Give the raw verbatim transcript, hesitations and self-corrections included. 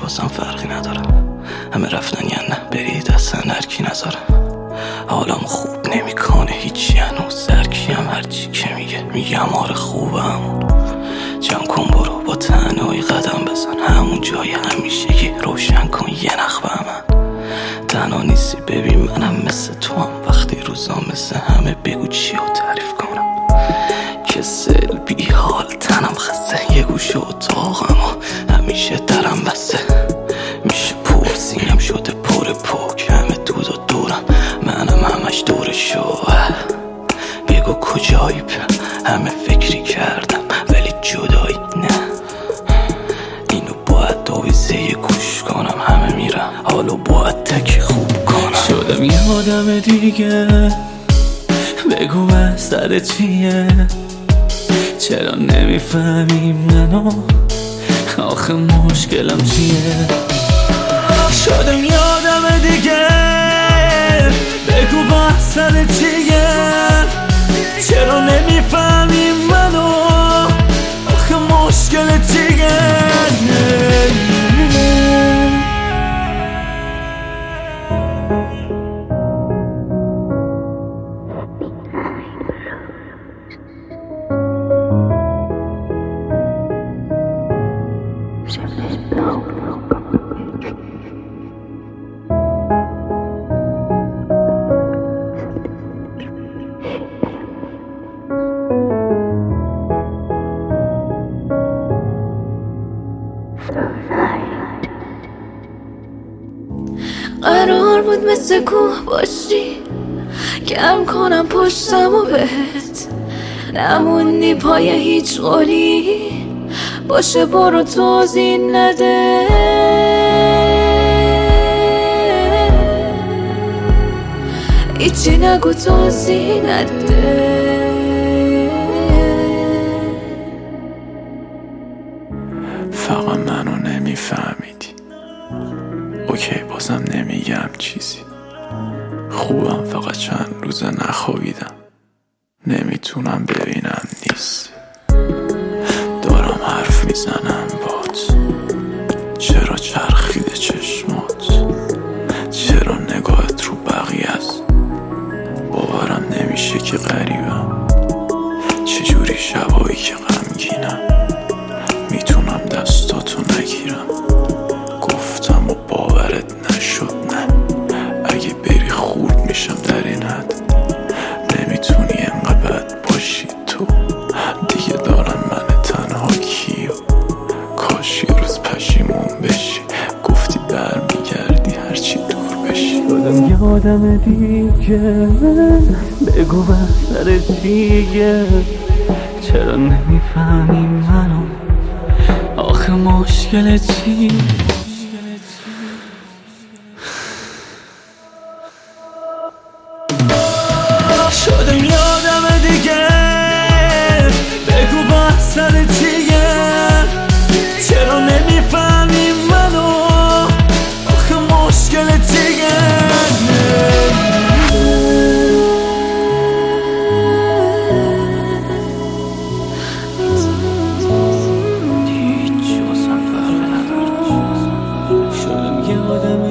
واسم فرقی نداره. همه رفتن یا نه برید اصلا هرکی نذاره. حالم خوب نمیکنه هیچی هنوز سرکیم هرچی که میگه میگم آره خوبم. جمع کن برو با تنهایی قدم بزن همون جای همیشگی روشن کن یه نخ به من. تنها نیستی ببین منم مثل تو هم وقتی روزا مثل همه بگو چی رو تعریف کنم. کسل بی حال تنم خسته یه گوشه اتاقم و همیشه درم بسته میشه پر سینم شده پر پاک همه دود و دورم منم همش دور شو. بگو کجایی به همه فکری کردم ولی جدایی نه. اینو باید دویزه یه گوش کنم همه میرم حالو باید تکی خوب کنم. شدم یه آدم دیگه بگو بستر چیه چرا نمیفهمی منو آخه مشکلم چیه. شدم یه آدم دیگه بگو بستر چیه چرا نمیفهمی منو آخه مشکل چیه. قرار بود مثل کوه باشی گرم کنم پشتم و بهت نموندی پای هیچ قولی باشه برو توضیح نده. هیچی نگو توضیح نده. فقط منو نمیفهمیدی اوکی بازم نمیگم چیزی خوبم فقط چند روزه نخوابیدم نمیتونم ببینم نیست دارم حرف میزنم بات چرا چرخیده چشمات چرا نگاهت رو بقیه است باورم نمیشه که غریبم چجوری شبایی که غمگینم میتونم دستاتو نگیرم گفتم و باورت نشد نه اگه بری خورد میشم در این حد نمیتونی انقدر بد باشی تو دیگه دارن من تنها کیو کاش یه روز پشیمون بشی گفتی برمیگردی هرچی دور بشی. شدم یه آدم دیگه بگو بستر دیگه چرا نمیفهمی منو آخه مشکل چی. شدم یه آدم دیگه بگو بستر چیه چرا نمیفهمی منو آخه مشکل چیه. هیچی واسم فرقی نداره. شدم یه آدم